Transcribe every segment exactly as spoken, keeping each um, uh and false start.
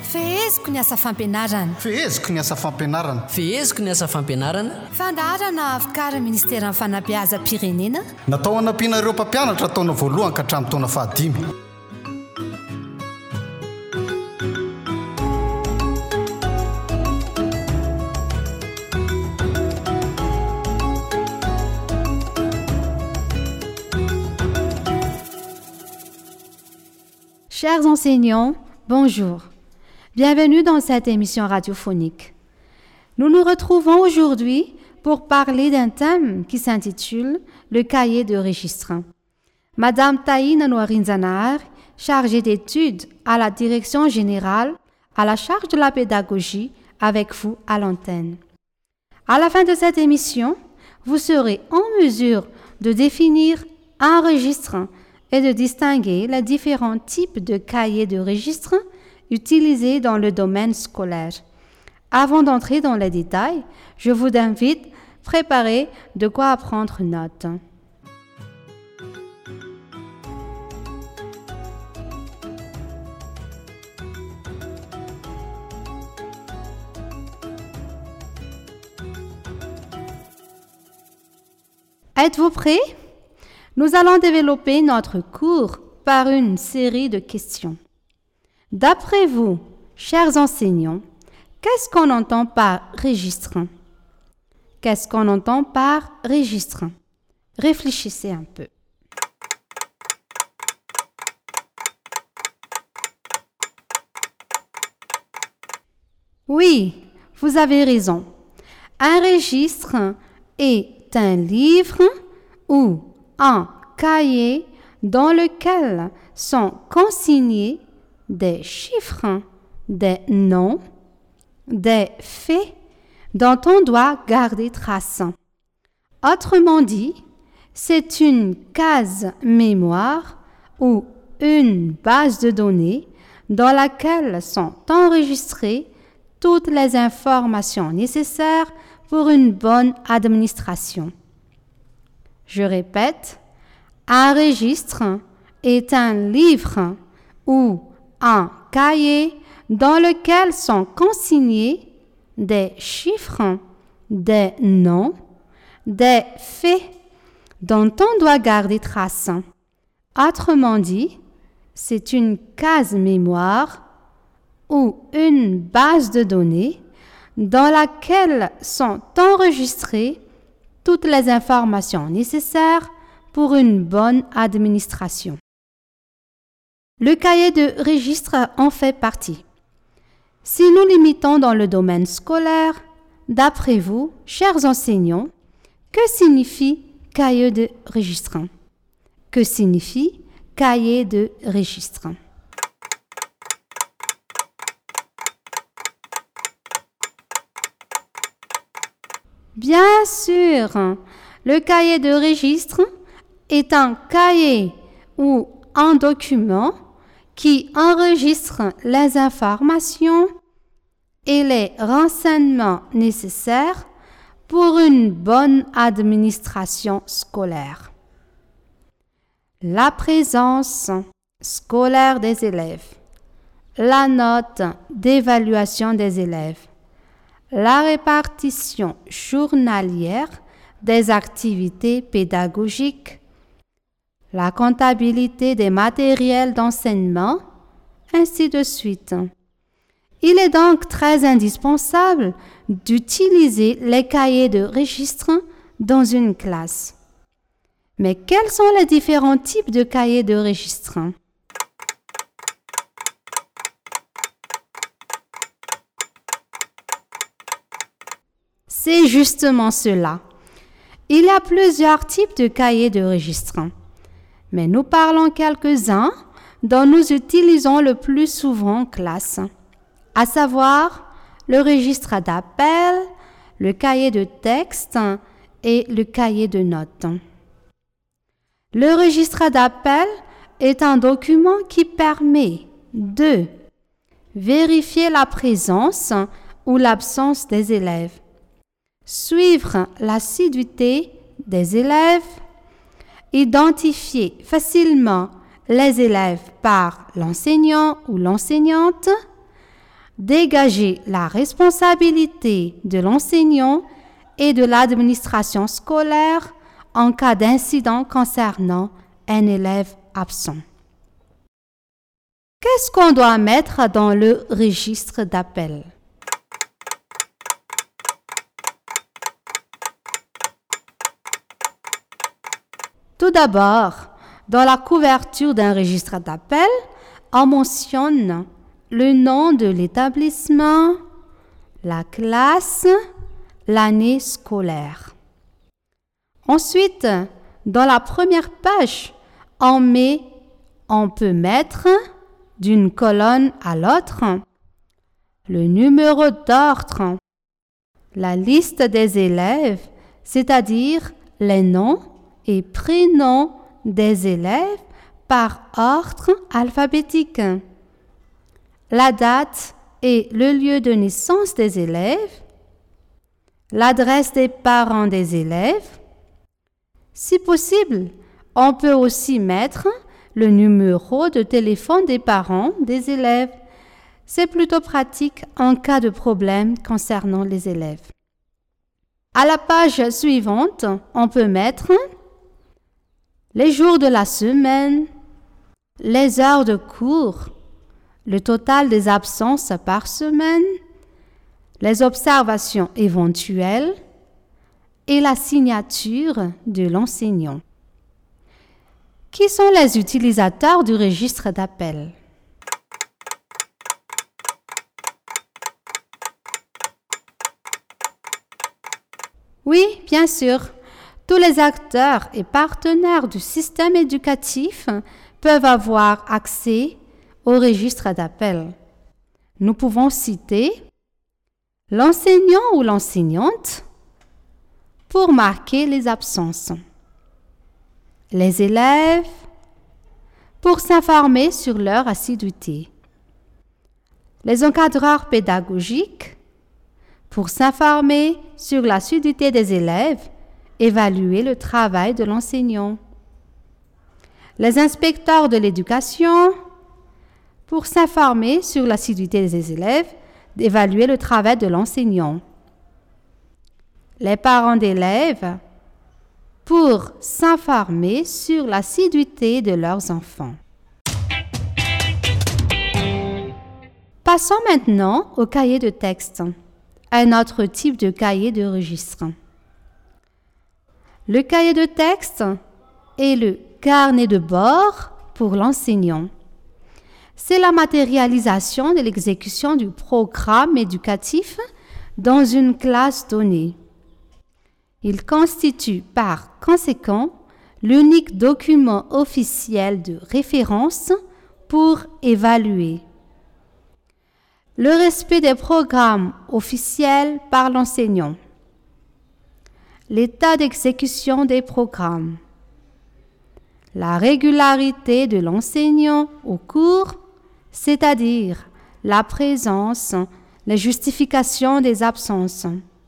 Feheziko ny asa fampianarana. Feheziko ny asa fampianarana. Feheziko ny asa fampianarana. Fandaharana avokarin'ny Ministeran'ny Fanabeazam-pirenena. Natao hanampiana ireo mpampianatra taona voalohany ka hatramin'ny taona fahadimy. Chers enseignants, bonjour. Bienvenue dans cette émission radiophonique. Nous nous retrouvons aujourd'hui pour parler d'un thème qui s'intitule « Le cahier de registre ». Madame Taïna Noarinzanaar, chargée d'études à la Direction générale à la charge de la pédagogie, avec vous à l'antenne. À la fin de cette émission, vous serez en mesure de définir un registre et de distinguer les différents types de cahiers de registre utilisés dans le domaine scolaire. Avant d'entrer dans les détails, je vous invite à préparer de quoi prendre note. Êtes-vous prêts? Nous allons développer notre cours par une série de questions. D'après vous, chers enseignants, qu'est-ce qu'on entend par registre? Qu'est-ce qu'on entend par registre? Réfléchissez un peu. Oui, vous avez raison. Un registre est un livre ou un cahier dans lequel sont consignés des chiffres, des noms, des faits dont on doit garder trace. Autrement dit, c'est une case mémoire ou une base de données dans laquelle sont enregistrées toutes les informations nécessaires pour une bonne administration. Je répète, un registre est un livre ou un cahier dans lequel sont consignés des chiffres, des noms, des faits dont on doit garder trace. Autrement dit, c'est une case mémoire ou une base de données dans laquelle sont enregistrées toutes les informations nécessaires pour une bonne administration. Le cahier de registre en fait partie. Si nous limitons dans le domaine scolaire, d'après vous, chers enseignants, que signifie cahier de registre? Que signifie cahier de registre? Bien sûr, le cahier de registre est un cahier ou un document qui enregistre les informations et les renseignements nécessaires pour une bonne administration scolaire. La présence scolaire des élèves, la note d'évaluation des élèves, la répartition journalière des activités pédagogiques, la comptabilité des matériels d'enseignement, ainsi de suite. Il est donc très indispensable d'utiliser les cahiers de registre dans une classe. Mais quels sont les différents types de cahiers de registre? C'est justement cela. Il y a plusieurs types de cahiers de registre, mais nous parlons quelques-uns dont nous utilisons le plus souvent en classe, à savoir le registre d'appel, le cahier de texte et le cahier de notes. Le registre d'appel est un document qui permet de vérifier la présence ou l'absence des élèves, suivre l'assiduité des élèves, identifier facilement les élèves par l'enseignant ou l'enseignante, dégager la responsabilité de l'enseignant et de l'administration scolaire en cas d'incident concernant un élève absent. Qu'est-ce qu'on doit mettre dans le registre d'appel? Tout d'abord, dans la couverture d'un registre d'appel, on mentionne le nom de l'établissement, la classe, l'année scolaire. Ensuite, dans la première page, on met, on peut mettre d'une colonne à l'autre le numéro d'ordre, la liste des élèves, c'est-à-dire les noms et prénoms des élèves par ordre alphabétique, la date et le lieu de naissance des élèves, l'adresse des parents des élèves. Si possible, on peut aussi mettre le numéro de téléphone des parents des élèves. C'est plutôt pratique en cas de problème concernant les élèves. À la page suivante, on peut mettre les jours de la semaine, les heures de cours, le total des absences par semaine, les observations éventuelles et la signature de l'enseignant. Qui sont les utilisateurs du registre d'appel? Oui, bien sûr, tous les acteurs et partenaires du système éducatif peuvent avoir accès au registre d'appel. Nous pouvons citer l'enseignant ou l'enseignante pour marquer les absences, les élèves pour s'informer sur leur assiduité, les encadreurs pédagogiques pour s'informer sur l'assiduité des élèves, évaluer le travail de l'enseignant, les inspecteurs de l'éducation pour s'informer sur l'assiduité des élèves, évaluer le travail de l'enseignant, les parents d'élèves pour s'informer sur l'assiduité de leurs enfants. Passons maintenant au cahier de texte, un autre type de cahier de registre. Le cahier de texte est le carnet de bord pour l'enseignant. C'est la matérialisation de l'exécution du programme éducatif dans une classe donnée. Il constitue par conséquent l'unique document officiel de référence pour évaluer le respect des programmes officiels par l'enseignant, l'état d'exécution des programmes, la régularité de l'enseignant au cours, c'est-à-dire la présence, les justifications des absences,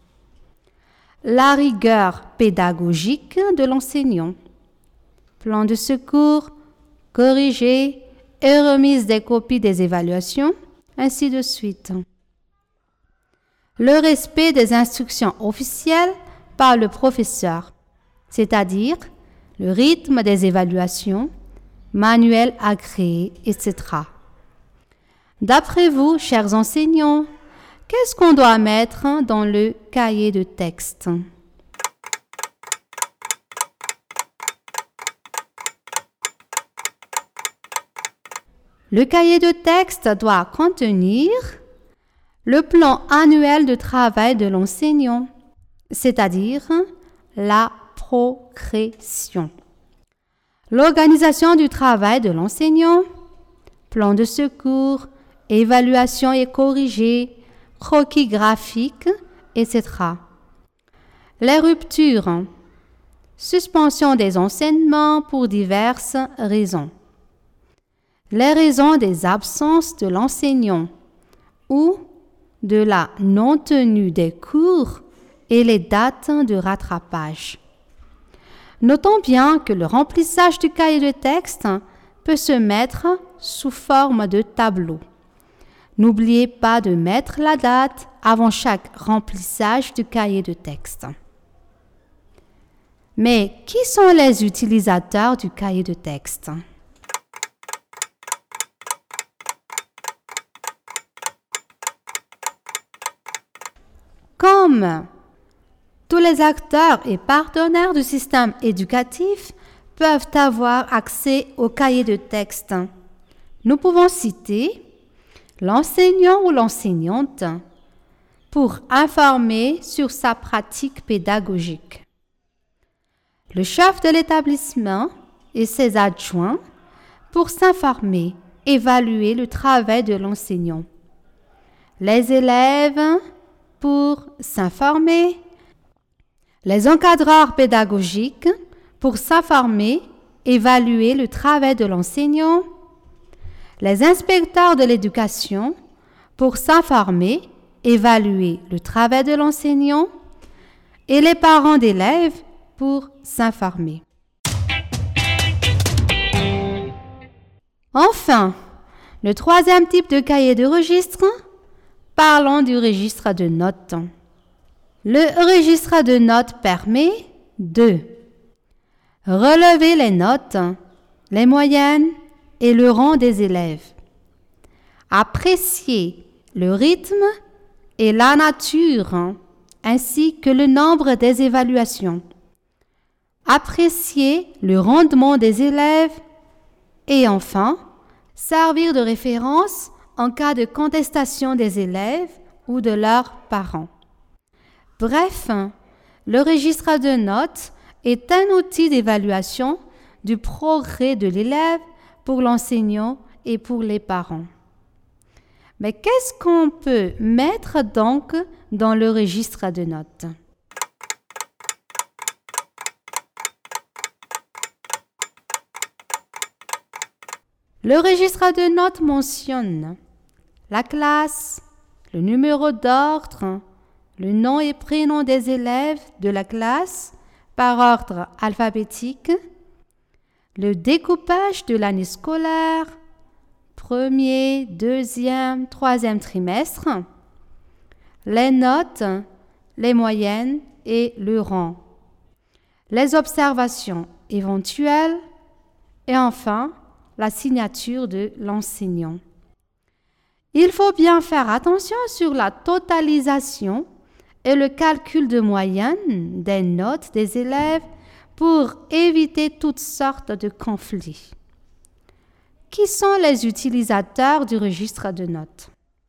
la rigueur pédagogique de l'enseignant, plan de secours, corrigé et remise des copies des évaluations, ainsi de suite. Le respect des instructions officielles par le professeur, c'est-à-dire le rythme des évaluations, manuels agréés, et cetera. D'après vous, chers enseignants, qu'est-ce qu'on doit mettre dans le cahier de texte? Le cahier de texte doit contenir le plan annuel de travail de l'enseignant, c'est-à-dire la progression, l'organisation du travail de l'enseignant, plan de secours, évaluation et corrigé, croquis graphiques, et cetera. Les ruptures, suspension des enseignements pour diverses raisons. Les raisons des absences de l'enseignant ou de la non-tenue des cours et les dates de rattrapage. Notons bien que le remplissage du cahier de texte peut se mettre sous forme de tableau. N'oubliez pas de mettre la date avant chaque remplissage du cahier de texte. Mais qui sont les utilisateurs du cahier de texte? Comme tous les acteurs et partenaires du système éducatif peuvent avoir accès au cahier de texte, nous pouvons citer l'enseignant ou l'enseignante pour informer sur sa pratique pédagogique, le chef de l'établissement et ses adjoints pour s'informer, évaluer le travail de l'enseignant, les élèves pour s'informer, les encadreurs pédagogiques pour s'informer, évaluer le travail de l'enseignant, les inspecteurs de l'éducation pour s'informer, évaluer le travail de l'enseignant et les parents d'élèves pour s'informer. Enfin, le troisième type de cahier de registre, parlons du registre de notes. Le registre de notes permet de relever les notes, les moyennes et le rang des élèves, apprécier le rythme et la nature, ainsi que le nombre des évaluations, apprécier le rendement des élèves et enfin, servir de référence en cas de contestation des élèves ou de leurs parents. Bref, le registre de notes est un outil d'évaluation du progrès de l'élève pour l'enseignant et pour les parents. Mais qu'est-ce qu'on peut mettre donc dans le registre de notes? Le registre de notes mentionne la classe, le numéro d'ordre, le nom et prénom des élèves de la classe par ordre alphabétique, le découpage de l'année scolaire, premier, deuxième, troisième trimestre, les notes, les moyennes et le rang, les observations éventuelles et enfin la signature de l'enseignant. Il faut bien faire attention sur la totalisation et le calcul de moyenne des notes des élèves pour éviter toutes sortes de conflits. Qui sont les utilisateurs du registre de notes?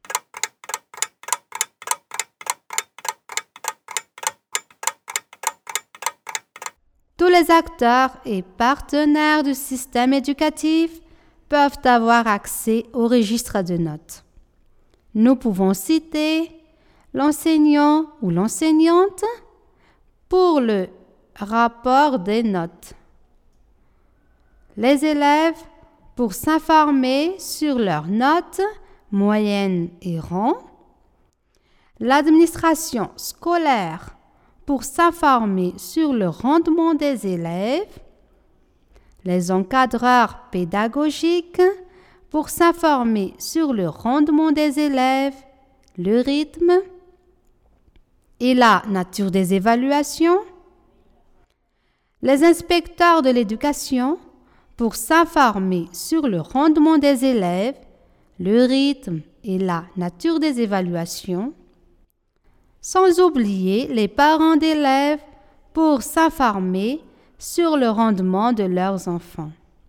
Tous les acteurs et partenaires du système éducatif peuvent avoir accès au registre de notes. Nous pouvons citer l'enseignant ou l'enseignante pour le rapport des notes, les élèves pour s'informer sur leurs notes, moyennes et rangs, l'administration scolaire pour s'informer sur le rendement des élèves, les encadreurs pédagogiques pour s'informer sur le rendement des élèves, le rythme et la nature des évaluations, les inspecteurs de l'éducation pour s'informer sur le rendement des élèves, le rythme et la nature des évaluations, sans oublier les parents d'élèves pour s'informer sur le rendement de leurs enfants.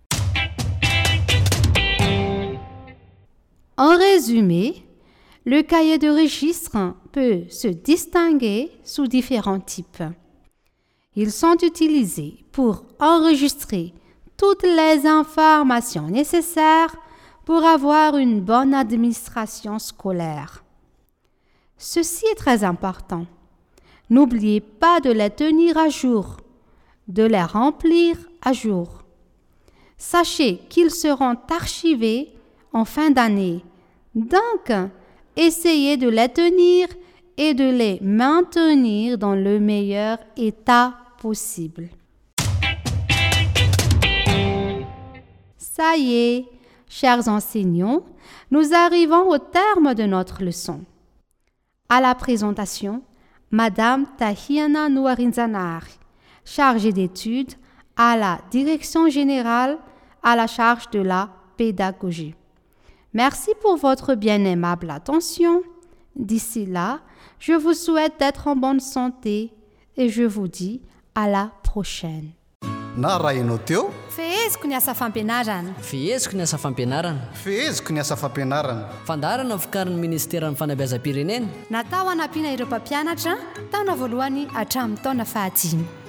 En résumé, le cahier de registre peut se distinguer sous différents types. Ils sont utilisés pour enregistrer toutes les informations nécessaires pour avoir une bonne administration scolaire. Ceci est très important. N'oubliez pas de les tenir à jour, de les remplir à jour. Sachez qu'ils seront archivés en fin d'année. Donc, essayez de les tenir et de les maintenir dans le meilleur état possible. Ça y est, chers enseignants, nous arrivons au terme de notre leçon. À la présentation, Madame Tahiana Nouarinzanari, chargée d'études à la Direction générale à la charge de la pédagogie. Merci pour votre bien aimable attention. D'ici là, je vous souhaite d'être en bonne santé et je vous dis à la prochaine. Na raha ianao teo feheziko ny asa fampianarana fiheziko ny asa fampianarana feheziko ny asa fampianarana fandarana vokarin'ny ministera ny fanabeazam-pirenena natao hanampiana ireo mpampianatra taona voalohany hatramin'ny taona fahatimy